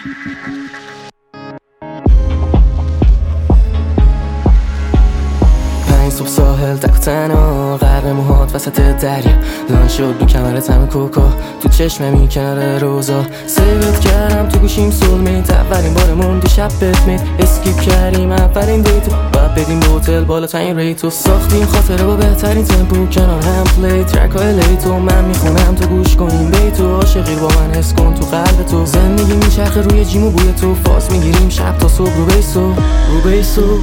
صبح ساحل تک و تنها غرق موهات وسط دریا لان شد دو کمرت همه کوکا تو چشممی کنار روزا سیوت کردم تو گوشیم سولمیت اولین بارمون دیشب بهت مید اسکیپ کردیم اولین دیتو باید بدیم به هتل بالاترین ریتو ساختیم خاطره با بهترین تمپو کنار هم پلی ترک های لیتو من میخونم تو گوش کنیم بیتو عاشقی با من حس کن تو قلب تو زندگی میچرخه روی جیم و بوی تو فاس میگیریم شب تا صبح رو بیسو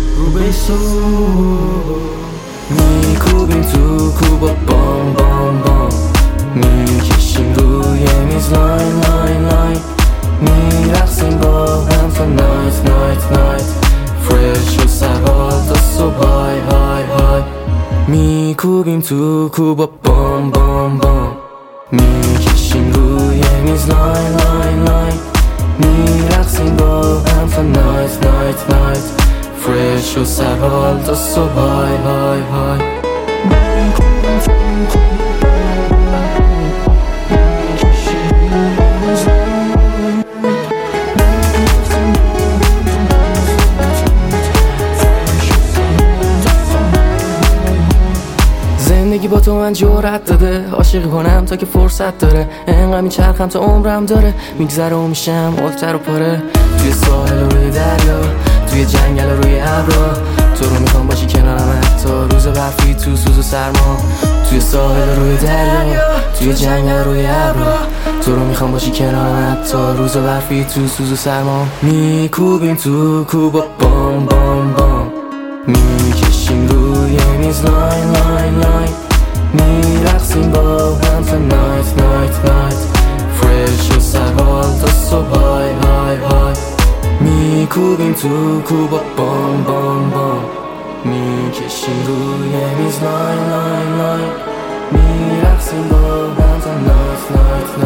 میکوبیم تو کوبا بام بام بام میکشیم روی میز لاین لاین لاین میرقصیم با هم تا نایت نایت نایت فرش و سرحال تا صبح های های های میکوبیم تو کوبا بام بام بام میکشیم روی میز لاین لاین لاین میرقصیم با هم تا نایت نایت نایت فرش و سرحال تا صبح های های های زندگی با تو من جرأت داده عاشق کنم تا که فرصت داره انقدر میچرخم تا عمرم داره میگذره و میشم التر و پاره توی ساحل و روی دریا توی جنگل و روی ابرا تو رو میخوام باشی کنارم حتی روز برفی تو سوز و سرما توی ساحل روی دریا توی جنگل روی ابرا تو رو میخوام باشی کنارم حتی روز برفی تو سوز و سرما میکوبیم تو کوبا بام بام بام میکشیم روی میز لاین لاین لاین میرقصیم با هم تا نایت نایت نایت فرش و سرحال تا صبح های های های میکوبیم تو کوبا بام بام بام میکشیم روی میز لاین لاین لاین میرقصیم با هم تا نایت نایت